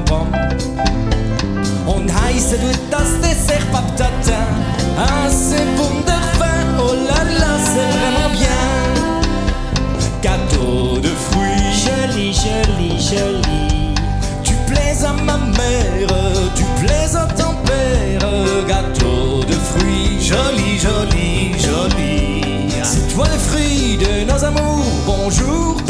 Papa. Und heiße du das Dessert Pape-Tatin. Ah, c'est wunderbar, oh là là, c'est vraiment bien. Gâteau de fruits, joli, joli, joli. Tu plais à ma mère, tu plais à ton père. Gâteau de fruits, joli, joli, joli. C'est toi le fruit de nos amours, bonjour.